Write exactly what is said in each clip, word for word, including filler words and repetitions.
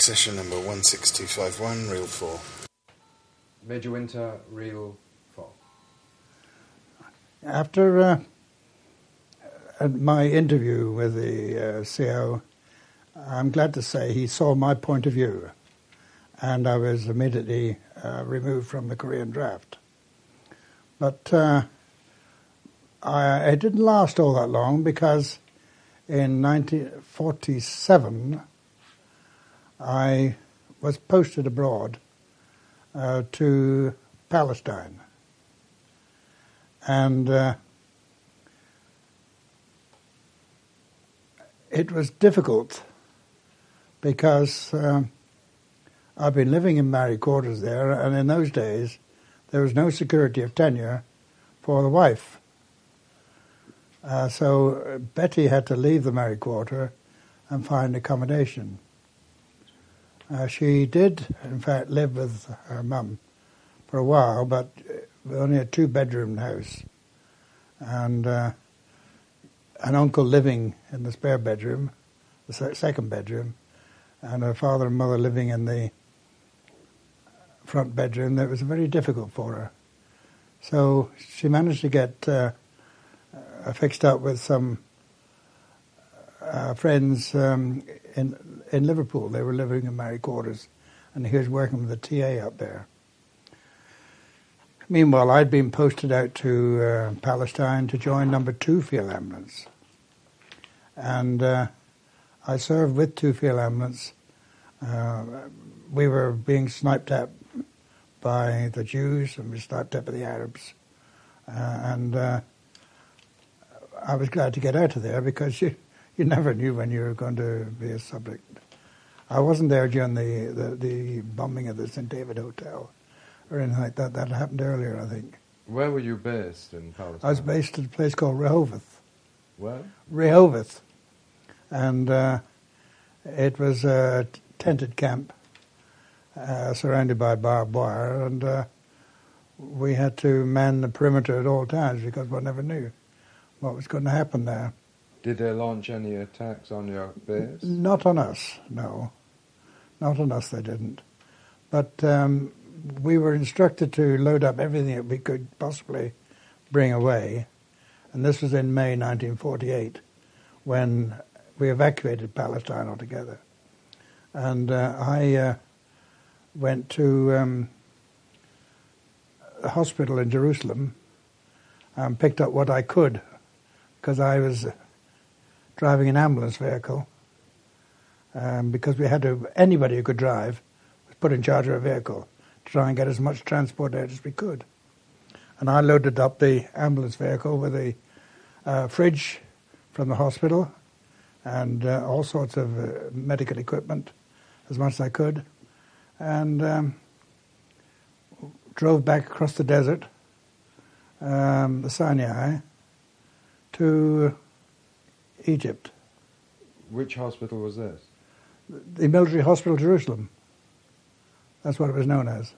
Accession number one six two five one, reel four. Major Winter, reel four. After uh, my interview with the uh, C O, I'm glad to say he saw my point of view, and I was immediately uh, removed from the Korean draft. But uh, I, it didn't last all that long, because in nineteen forty-seven I was posted abroad uh, to Palestine. And uh, it was difficult because uh, I've been living in married quarters there, and in those days there was no security of tenure for the wife. Uh, so Betty had to leave the married quarter and find accommodation. Uh, she did, in fact, live with her mum for a while, but only a two-bedroom house, and uh, an uncle living in the spare bedroom, the second bedroom, and her father and mother living in the front bedroom. That was very difficult for her. So she managed to get uh, fixed up with some uh, friends um, in in Liverpool. They were living in married quarters, and he was working with the T A up there. Meanwhile, I'd been posted out to uh, Palestine to join number two Field Ambulance. And uh, I served with two Field Ambulance. Uh, we were being sniped at by the Jews, and we were sniped at by the Arabs. Uh, and uh, I was glad to get out of there, because you, you never knew when you were going to be a subject. I wasn't there during the, the, the bombing of the Saint David Hotel, or anything like that. That happened earlier, I think. Where were you based in Palestine? I was based at a place called Rehovot. Where? Rehovot. And uh, it was a tented camp uh, surrounded by barbed wire, and uh, we had to man the perimeter at all times, because one never knew what was going to happen there. Did they launch any attacks on your base? Not on us, no. Not on us, they didn't. But um, we were instructed to load up everything that we could possibly bring away. And this was in May nineteen forty-eight, when we evacuated Palestine altogether. And uh, I uh, went to um, a hospital in Jerusalem and picked up what I could, because I was driving an ambulance vehicle, um, because we had to, anybody who could drive was put in charge of a vehicle to try and get as much transport out as we could. And I loaded up the ambulance vehicle with a uh, fridge from the hospital and uh, all sorts of uh, medical equipment, as much as I could, and um, drove back across the desert, um, the Sinai, to Egypt. Which hospital was this? The Military Hospital Jerusalem. That's what it was known as.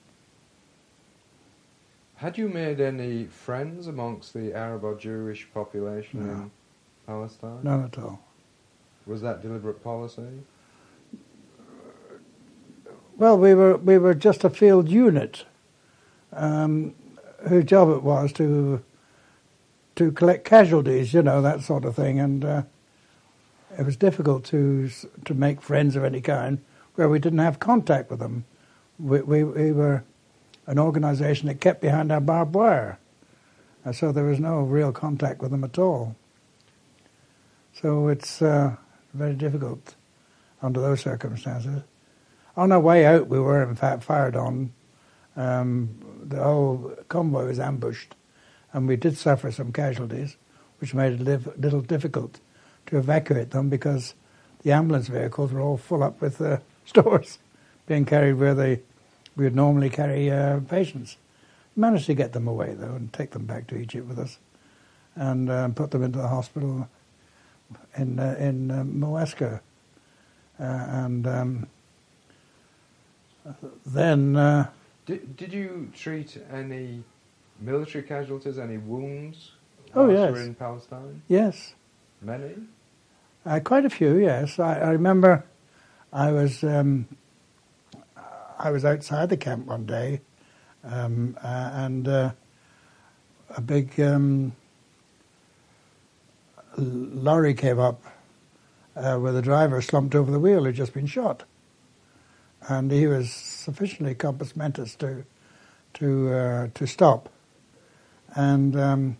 Had you made any friends amongst the Arab or Jewish population No. in Palestine? None at all. Was that deliberate policy? Well, we were we were just a field unit, um, whose job it was to to collect casualties, you know, that sort of thing, and uh, it was difficult to to make friends of any kind where we didn't have contact with them. We we, we were an organisation that kept behind our barbed wire, and so there was no real contact with them at all. So it's uh, very difficult under those circumstances. On our way out, we were in fact fired on. Um, the whole convoy was ambushed, and we did suffer some casualties, which made it a little difficult to evacuate them, because the ambulance vehicles were all full up with uh, stores being carried where they we would normally carry uh, patients. We managed to get them away, though, and take them back to Egypt with us, and uh, put them into the hospital in uh, in uh, Moesca. Uh, and um, then... Uh, Did, did you treat any military casualties, any wounds? Oh, whilst yes. you were in Palestine? Yes. Many? Uh, quite a few, yes. I, I remember I was um, I was outside the camp one day, um, uh, and uh, a big um, lorry came up uh, with a driver slumped over the wheel who'd just been shot, and he was sufficiently compos mentis to to uh, to stop, and um,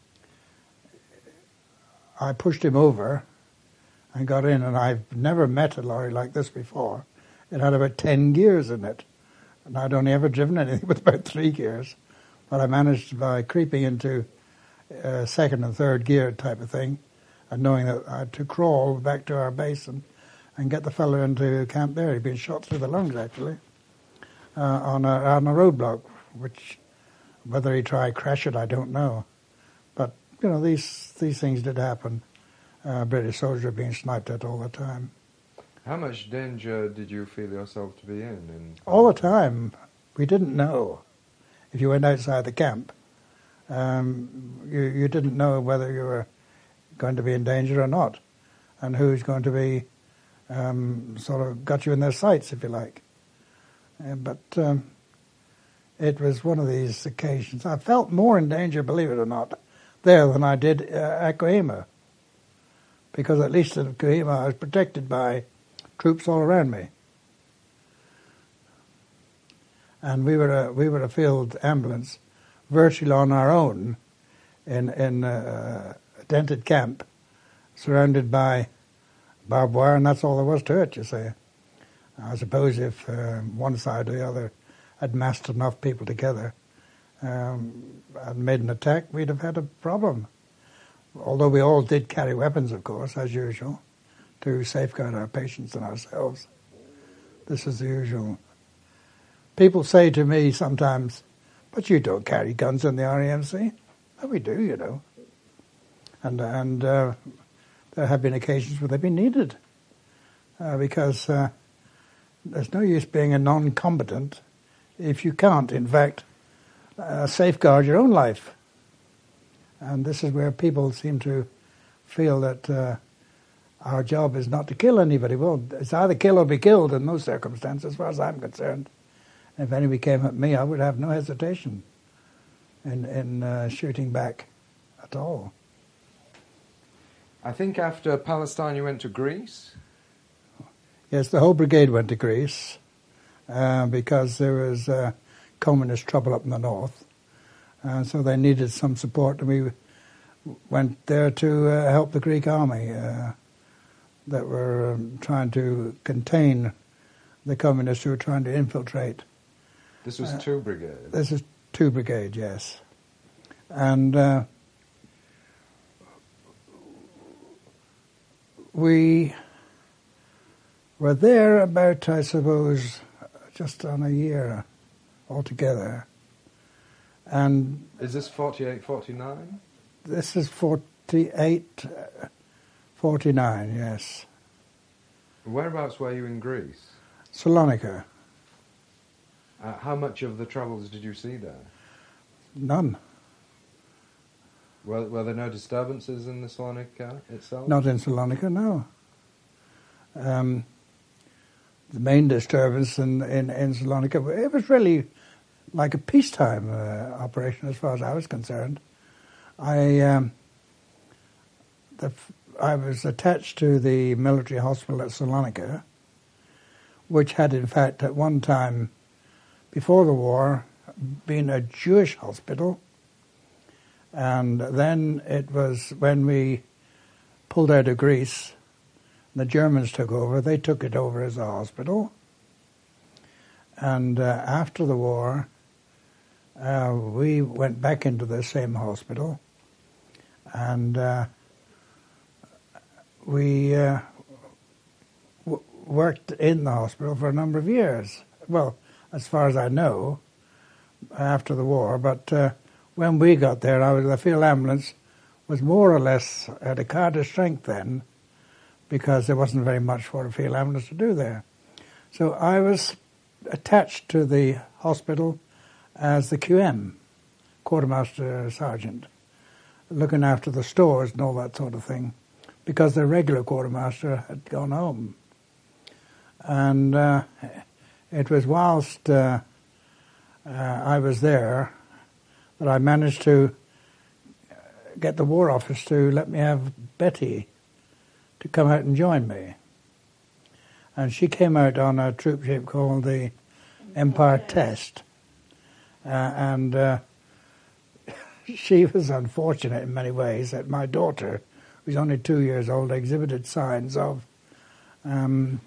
I pushed him over and got in, and I've never met a lorry like this before. It had about ten gears in it, and I'd only ever driven anything with about three gears, but I managed by creeping into uh, second and third gear type of thing, and knowing that I had to crawl back to our base and, and get the fellow into camp there. He'd been shot through the lungs, actually, uh, on, a, on a roadblock, which, whether he tried to crash it, I don't know. But, you know, these, these things did happen. Uh, British soldier being sniped at all the time. How much danger did you feel yourself to be in? in all the time. We didn't know. If you went outside the camp, um, you, you didn't know whether you were going to be in danger or not, and who's going to be um, sort of got you in their sights, if you like. Uh, but um, it was one of these occasions. I felt more in danger, believe it or not, there than I did uh, at Kohima. Because at least at Kohima I was protected by troops all around me. And we were a, we were a field ambulance virtually on our own in, in a dented camp, surrounded by barbed wire, and that's all there was to it, you see. I suppose if uh, one side or the other had massed enough people together um, and made an attack, we'd have had a problem. Although we all did carry weapons, of course, as usual, to safeguard our patients and ourselves. This is the usual. People say to me sometimes, but you don't carry guns in the R A M C. Oh, we do, you know. And, and uh, there have been occasions where they've been needed, uh, because uh, there's no use being a non-combatant if you can't, in fact, uh, safeguard your own life. And this is where people seem to feel that uh, our job is not to kill anybody. Well, it's either kill or be killed in those circumstances, as far as I'm concerned. And if anybody came at me, I would have no hesitation in, in uh, shooting back at all. I think after Palestine you went to Greece? Yes, the whole brigade went to Greece uh, because there was uh, communist trouble up in the north. Uh, so they needed some support, and we went there to uh, help the Greek army uh, that were um, trying to contain the communists who were trying to infiltrate. This was uh, two brigades? This is two brigades, yes. And uh, we were there about, I suppose, just on a year altogether. And is this forty-eight, forty-nine? This is forty-eight, forty-nine, yes. Whereabouts were you in Greece? Salonika. Uh, how much of the troubles did you see there? None. Were, were there no disturbances in the Salonika itself? Not in Salonika, no. Um, the main disturbance in, in, in Salonika, it was really like a peacetime uh, operation as far as I was concerned. I um, the, I was attached to the military hospital at Salonika, which had in fact at one time, before the war, been a Jewish hospital. And then it was when we pulled out of Greece, the Germans took over, they took it over as a hospital. And uh, after the war, Uh, we went back into the same hospital, and uh, we uh, w- worked in the hospital for a number of years. Well, as far as I know, after the war. But uh, when we got there, I was the field ambulance was more or less at a Carter strength then, because there wasn't very much for a field ambulance to do there. So I was attached to the hospital as the Q M, quartermaster sergeant, looking after the stores and all that sort of thing, because the regular quartermaster had gone home. And uh, it was whilst uh, uh, I was there that I managed to get the War Office to let me have Betty to come out and join me. And she came out on a troop ship called the Empire Test. Uh, and uh, she was unfortunate in many ways that my daughter, who's only two years old, exhibited signs of, um,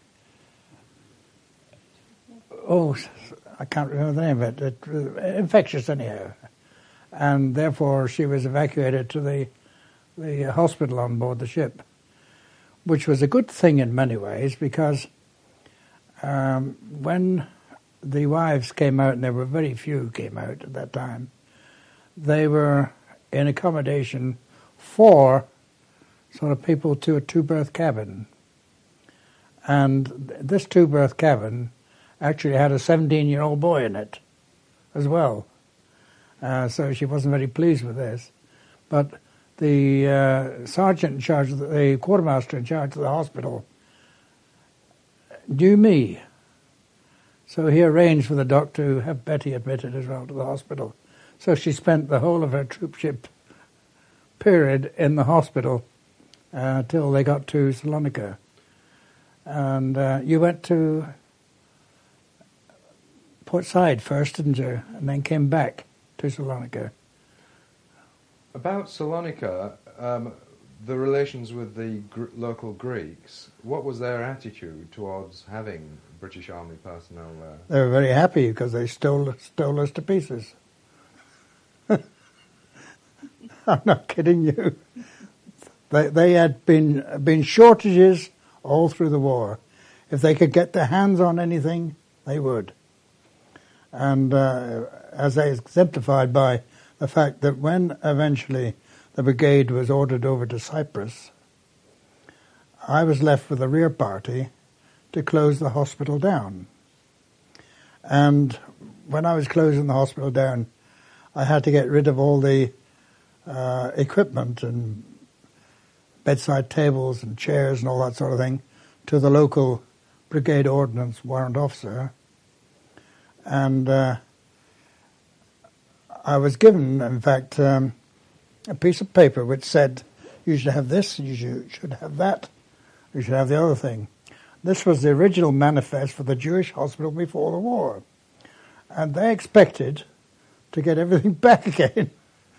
oh, I can't remember the name of it, it uh, infectious anyhow. And therefore she was evacuated to the, the hospital on board the ship, which was a good thing in many ways because um, when the wives came out, and there were very few came out at that time, they were in accommodation for sort of people to a two-berth cabin. And this two-berth cabin actually had a seventeen-year-old boy in it as well. Uh, so she wasn't very pleased with this. But the uh, sergeant in charge, of the, the quartermaster in charge of the hospital, knew me. So he arranged for the doctor to have Betty admitted as well to the hospital. So she spent the whole of her troopship period in the hospital uh, till they got to Salonika. And uh, you went to Port Said first, didn't you? And then came back to Salonika. About Salonika, um, the relations with the gr- local Greeks, what was their attitude towards having British Army personnel there? They were very happy because they stole stole us to pieces. I'm not kidding you. They they had been been shortages all through the war. If they could get their hands on anything, they would. And uh, as they exemplified by the fact that when eventually the brigade was ordered over to Cyprus, I was left with a rear party to close the hospital down. And when I was closing the hospital down, I had to get rid of all the uh, equipment and bedside tables and chairs and all that sort of thing to the local brigade ordnance warrant officer. And uh, I was given, in fact, um, a piece of paper which said, you should have this, you should, should have that, you should have the other thing. This was the original manifest for the Jewish hospital before the war. And they expected to get everything back again.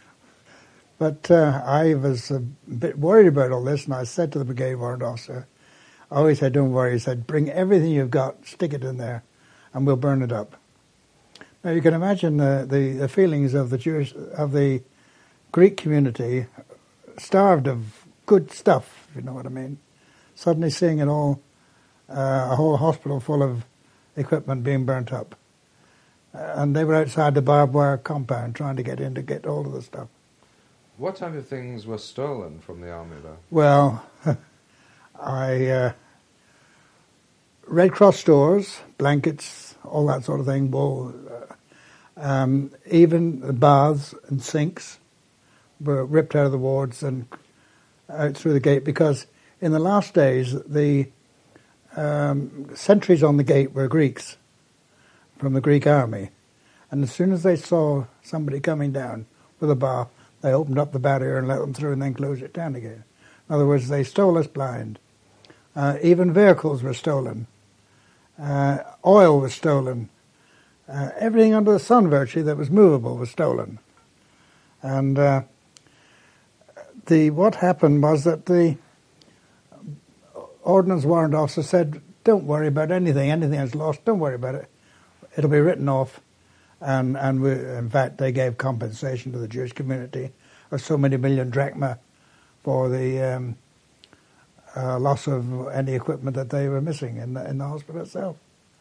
But uh, I was a bit worried about all this, and I said to the brigade warrant officer, I always said, don't worry, he said, bring everything you've got, stick it in there, and we'll burn it up. Now you can imagine uh, the, the feelings of the Jewish, of the Greek community, starved of good stuff, if you know what I mean. Suddenly seeing it all, uh, a whole hospital full of equipment being burnt up. Uh, and they were outside the barbed wire compound trying to get in to get hold of the stuff. What type of things were stolen from the army, though? Well, I... Uh, Red Cross stores, blankets, all that sort of thing, wool, uh, um, even the baths and sinks were ripped out of the wards and out through the gate because in the last days the um, sentries on the gate were Greeks from the Greek army. And as soon as they saw somebody coming down with a bar, they opened up the barrier and let them through and then closed it down again. In other words, they stole us blind. Uh, even vehicles were stolen. Uh, oil was stolen. Uh, everything under the sun, virtually, that was movable was stolen. And uh, the what happened was that the Ordnance Warrant Officer said, don't worry about anything. Anything that's lost, don't worry about it. It'll be written off. And, and we, in fact, they gave compensation to the Jewish community of so many million drachma for the... Um, Uh, loss of any equipment that they were missing in the, in the hospital itself.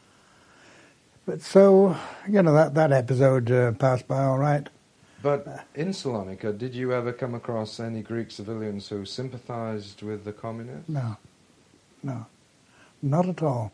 But so, you know, that, that episode uh, passed by all right. But in Salonika, did you ever come across any Greek civilians who sympathized with the communists? No, no, not at all.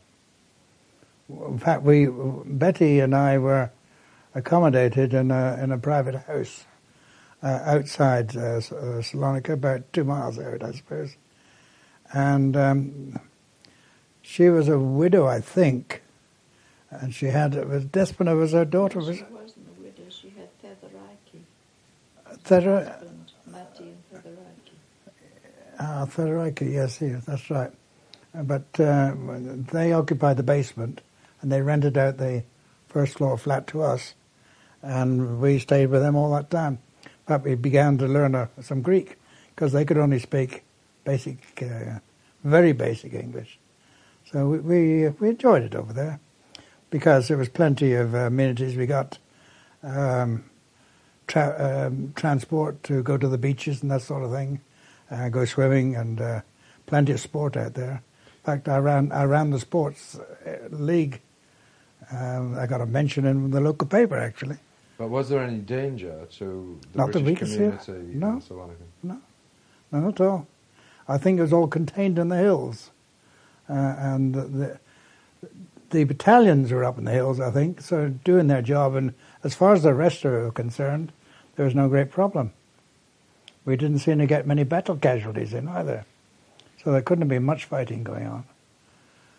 In fact, we, Betty and I were accommodated in a, in a private house uh, outside uh, Salonika, about two miles out, I suppose. And um, She was a widow, I think, and she had, it was Despina was her daughter. She Was wasn't a widow, she had Theodoraki. Thera, Husband, Matty and Theodoraki. ah, Theodoraki, yes, yes, that's right. But uh, they occupied the basement, and they rented out the first floor flat to us, and we stayed with them all that time. But we began to learn uh, some Greek, because they could only speak basic, uh, very basic English. So we, we we enjoyed it over there, because there was plenty of amenities. We got um, tra- um, transport to go to the beaches and that sort of thing, uh, go swimming, and uh, plenty of sport out there. In fact, I ran I ran the sports league. Um, I got a mention in the local paper, actually. But was there any danger to the Not that we British could see it. community No. in Salonika? No, not at all. I think it was all contained in the hills, uh, and the, the the battalions were up in the hills, I think, so doing their job. And as far as the rest were concerned, there was no great problem. We didn't seem to get many battle casualties in either, so there couldn't have been much fighting going on.